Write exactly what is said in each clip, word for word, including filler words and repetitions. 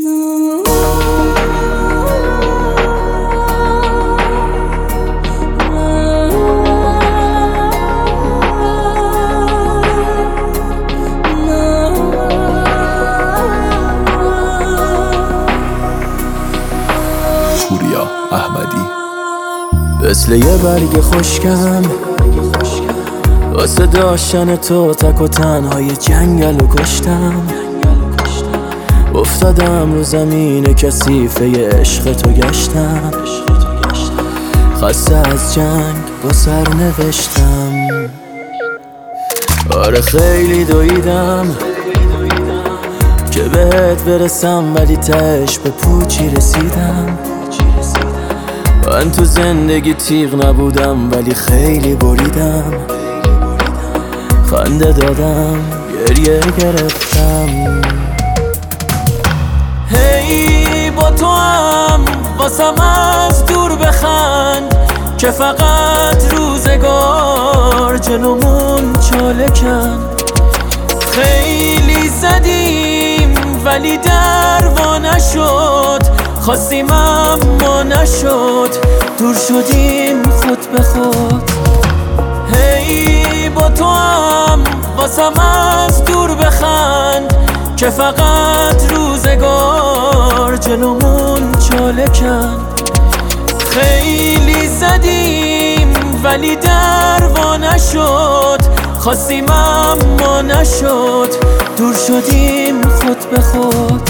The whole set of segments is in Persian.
پوریا احمدی. مثل یه برگ خشکم واسه داشتن تو تک و تنهای جنگل و کشتم. افتادم رو زمین کثیفه عشق تو گشتم. خسته از جنگ با سر نوشتم. آره خیلی دویدم که بهت برسم، ولی تهش به پوچی رسیدم. من تو زندگی تیغ نبودم ولی خیلی بریدم. خنده دادم گریه گرفتم. هی با تو هم واسم از دور بخند که فقط روزگار جلومون چاله کند. خیلی زدیم ولی دروا نشد، خواستیم اما نشد، دور شدیم خود به خود. هی با تو هم واسم از دور بخند که فقط روزگار جلومون چاله کند. خیلی زدیم ولی دروا نشد، خواستیم اما نشد، دور شدیم خود به خود.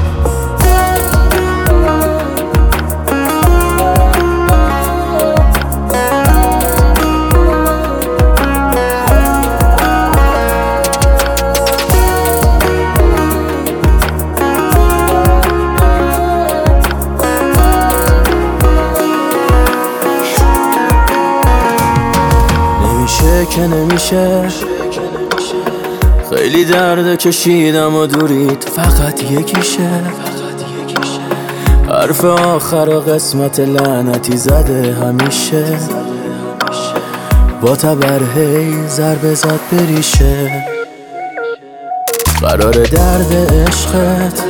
نمیشه که نمیشه، خیلی درد کشیدم و دورید فقط یکیشه. حرف آخر و قسمت لعنتی زده همیشه، با تبر هی ضربه زد بریشه. قرار درد عشقت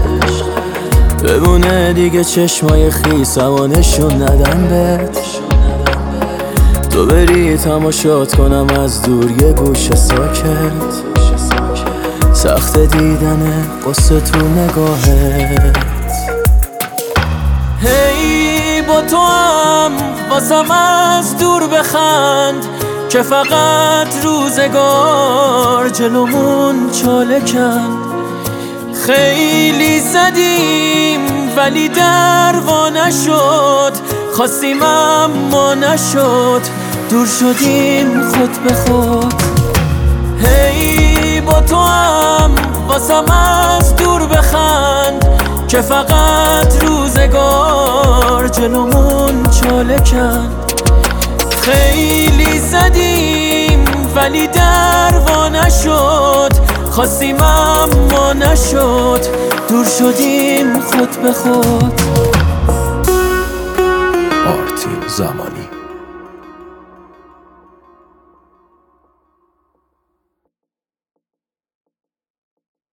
بمونه دیگه، چشمای خیسم و نشون ندم بهت. تو بری تماشات کنم از دور یه گوش ساکت. سخت دیدن قصه تو نگاهت. هی با تو هم واسم از دور بخند که فقط روزگار جلومون چاله کند. خیلی زدیم ولی دروا نشد، خواستیم اما نشد، دور شدیم خود به خود. هی با تو هم واسم از دور بخند که فقط روزگار جلومون چاله کند. خیلی زدیم ولی دروا نشد، خواستیم اما نشد، دور شدیم خود به خود. آرتین زمانی.